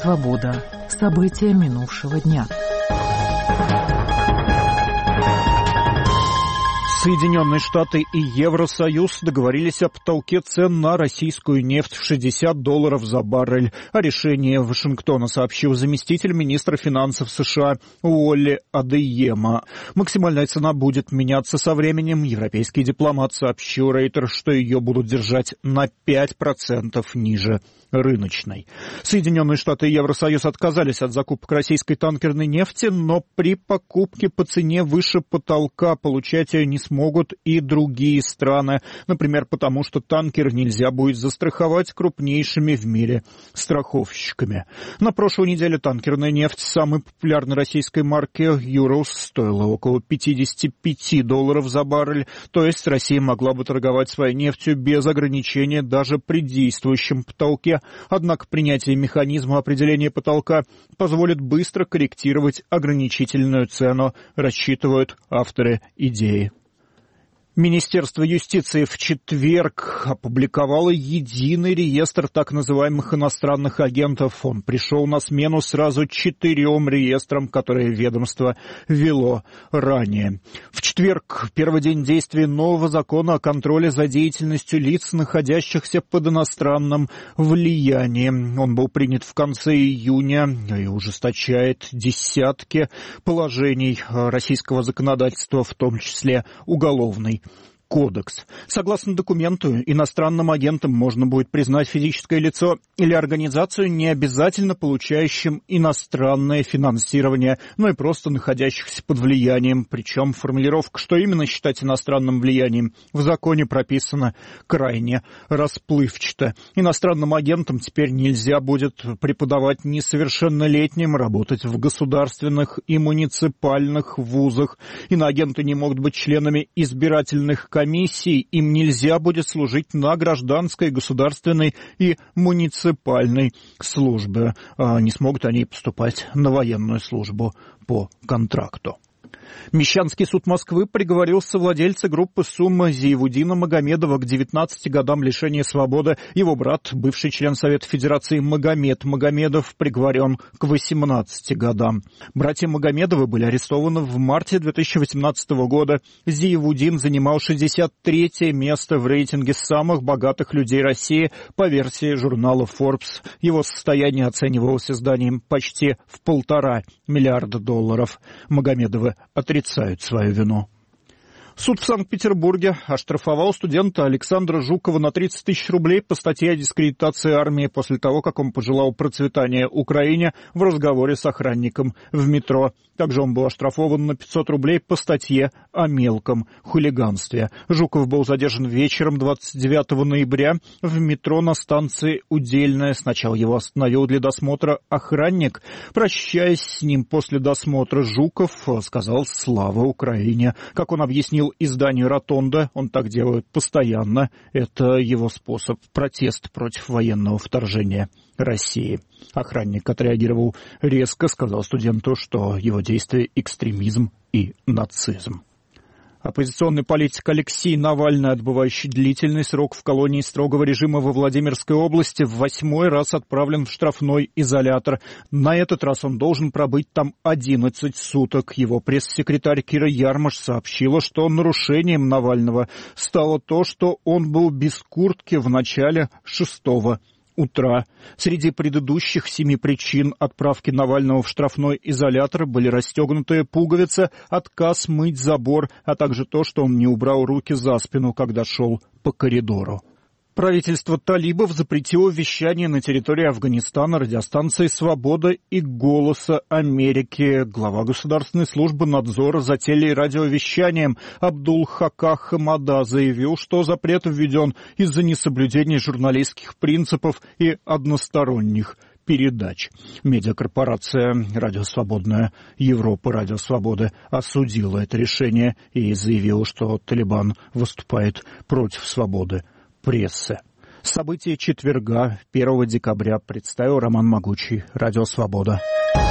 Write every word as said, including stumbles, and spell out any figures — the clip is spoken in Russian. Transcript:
Свобода. События минувшего дня. Соединенные Штаты и Евросоюз договорились о потолке цен на российскую нефть в шестьдесят долларов за баррель. О решении Вашингтона сообщил заместитель министра финансов США Уолли Адейема. Максимальная цена будет меняться со временем. Европейский дипломат сообщил Reuters, что ее будут держать на пять процентов ниже рыночной. Соединенные Штаты и Евросоюз отказались от закупок российской танкерной нефти, но при покупке по цене выше потолка получать ее не смогут и другие страны. Например, потому что танкер нельзя будет застраховать крупнейшими в мире страховщиками. На прошлой неделе танкерная нефть самой популярной российской марки «Юралс» стоила около пятьдесят пять долларов за баррель, то есть Россия могла бы торговать своей нефтью без ограничения даже при действующем потолке. Однако принятие механизма определения потолка позволит быстро корректировать ограничительную цену, рассчитывают авторы идеи. Министерство юстиции в четверг опубликовало единый реестр так называемых иностранных агентов. Он пришел на смену сразу четырем реестрам, которые ведомство вело ранее. В четверг, первый день действия нового закона о контроле за деятельностью лиц, находящихся под иностранным влиянием. Он был принят в конце июня и ужесточает десятки положений российского законодательства, в том числе уголовный кодекс. Согласно документу, иностранным агентом можно будет признать физическое лицо или организацию, не обязательно получающим иностранное финансирование, но и просто находящихся под влиянием. Причем формулировка, что именно считать иностранным влиянием, в законе прописана крайне расплывчато. Иностранным агентам теперь нельзя будет преподавать несовершеннолетним, работать в государственных и муниципальных вузах. Иноагенты не могут быть членами избирательных комиссий, им нельзя будет служить на гражданской, государственной и муниципальной службе. Не смогут они поступать на военную службу по контракту. Мещанский суд Москвы приговорил совладельца группы «Сумма» Зиевудина Магомедова к девятнадцати годам лишения свободы. Его брат, бывший член Совета Федерации Магомед Магомедов, приговорен к восемнадцати годам. Братья Магомедовы были арестованы в марте две тысячи восемнадцатого года. Зиевудин занимал шестьдесят третье место в рейтинге самых богатых людей России по версии журнала Forbes. Его состояние оценивалось изданием почти в полтора миллиарда долларов. Магомедовы отрицают свою вину. Суд в Санкт-Петербурге оштрафовал студента Александра Жукова на тридцать тысяч рублей по статье о дискредитации армии после того, как он пожелал процветания Украине в разговоре с охранником в метро. Также он был оштрафован на пятьсот рублей по статье о мелком хулиганстве. Жуков был задержан вечером двадцать девятого ноября в метро на станции Удельная. Сначала его остановил для досмотра охранник. Прощаясь с ним после досмотра, Жуков сказал «Слава Украине». Как он объяснил изданию «Ротонда», он так делает постоянно. Это его способ протеста против военного вторжения России. Охранник отреагировал резко, сказал студенту, что его действия — экстремизм и нацизм. Оппозиционный политик Алексей Навальный, отбывающий длительный срок в колонии строгого режима во Владимирской области, в восьмой раз отправлен в штрафной изолятор. На этот раз он должен пробыть там одиннадцать суток. Его пресс-секретарь Кира Ярмаш сообщила, что нарушением Навального стало то, что он был без куртки в начале шестого утра. Среди предыдущих семи причин отправки Навального в штрафной изолятор были расстегнутые пуговицы, отказ мыть забор, а также то, что он не убрал руки за спину, когда шел по коридору. Правительство талибов запретило вещание на территории Афганистана радиостанции «Свобода» и «Голоса Америки». Глава Государственной службы надзора за теле- и радиовещанием Абдул-Хаках Хамада заявил, что запрет введен из-за несоблюдения журналистских принципов и односторонних передач. Медиакорпорация «Радио Свободная Европа», «Радио Свободы» осудила это решение и заявила, что Талибан выступает против свободы прессы. События четверга, первого декабря, представил Роман Могучий, Радио Свобода.